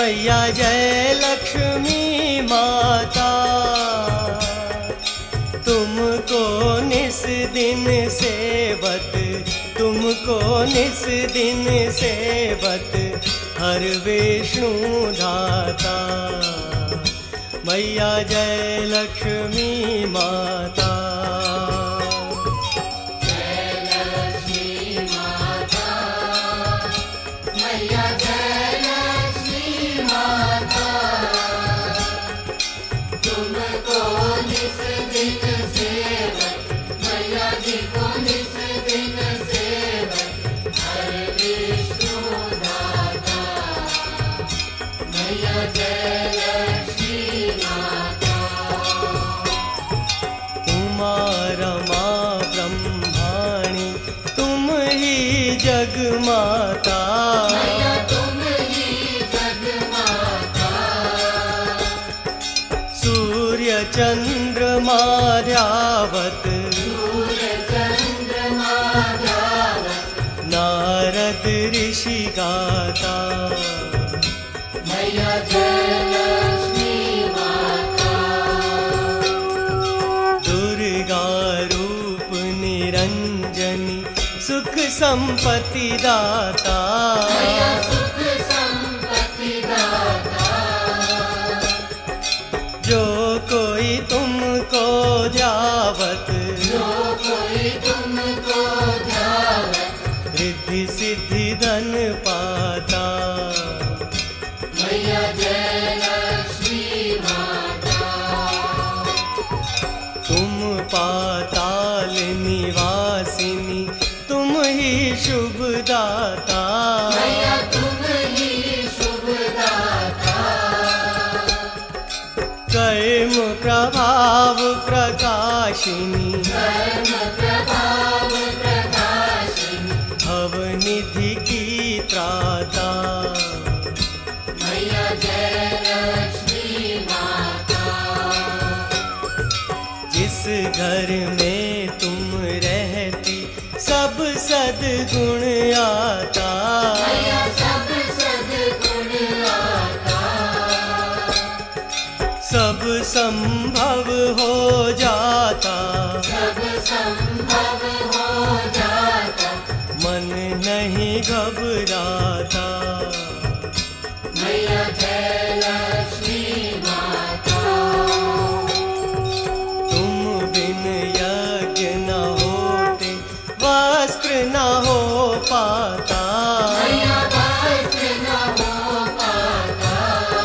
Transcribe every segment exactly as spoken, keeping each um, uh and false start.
मैया जय लक्ष्मी माता, तुमको निस दिन सेवत, तुमको निस दिन सेवत हर विष्णु धाता। मैया जय लक्ष्मी माता। जग माता, तुम ही जग माता। सूर्य चंद्रमा ध्यावत, सूर्य चंद्रमा ध्यावत नारद ऋषि गाता। मैया जय लक्ष्मी माता। दुर्गा रूप निरंजनी सुख संपत्ति दाता, सुख संपत्ति दाता। जो कोई तुमको ध्यावत, जो कोई तुमको ध्यावत रिद्धि सिद्धि धन पाता। मैया जय लक्ष्मी माता। तुम पाताल निवासिनी, तुम ही शुभ दाता। मैया तुम ही शुभ दाता। कर्म प्रभाव प्रकाशिनी, कर्म प्रभाव प्रकाशिनी भवनिधि की त्राता। मैया जय लक्ष्मी माता। जिस घर में तुम रहती सब सद्गुण आता। मैया सब सद्गुण आता। सब संभव हो जाता, सब संभव हो जाता। मन नहीं घबराता। मैया जय लक्ष्मी माता। तुम बिन यज्ञ न होते, वस्त्र न हो पाता। मैया वस्त्र न हो पाता।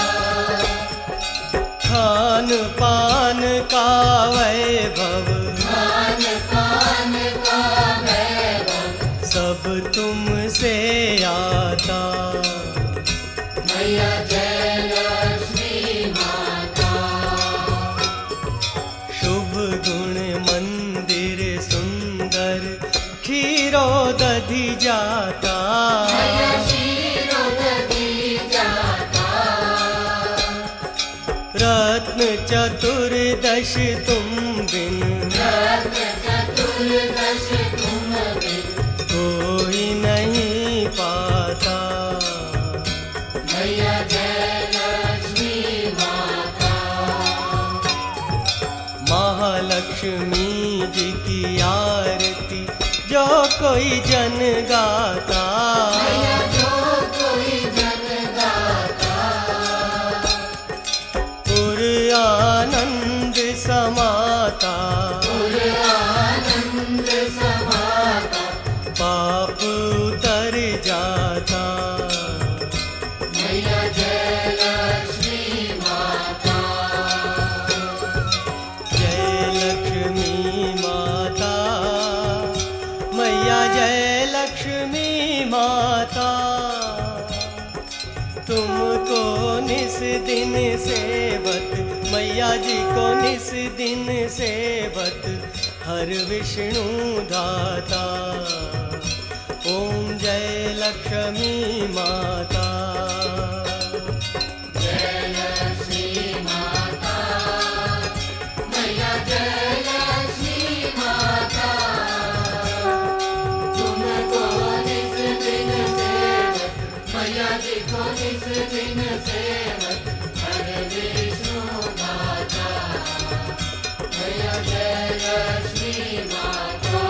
खान पान का वैभव, खान पान का वैभव सब तुमसे आता। मैया जय लक्ष्मी माता। शुभ गुण मंदिर सुंदर, क्षीरो दधि जाता। मैया क्षीरो दधि जाता। रत्न चतुर्दश तुम बिन, रत्न चतुर्दश तुम बिन कोई नहीं पाता। मैया जय लक्ष्मी माता। महालक्ष्मी जी की आरती जो कोई जन गाता। मैया जो कोई जन गाता। पुर आनंद समाता, पुर आनंद समाता। पाप उतर जाता। मैया जय लक्ष्मी माता। जय लक्ष्मी माता, मैया जय लक्ष्मी माता। तुमको निस दिन सेवत, मैया जी को निस दिन सेवत हर विष्णु दाता। ओम जय लक्ष्मी माता। जय लक्ष्मी माता। मैया जय लक्ष्मी माता। तुमको निस दिन सेवत, मैया जी को निस दिन सेवत हर विष्णु दाता। मैया जय लक्ष्मी माता।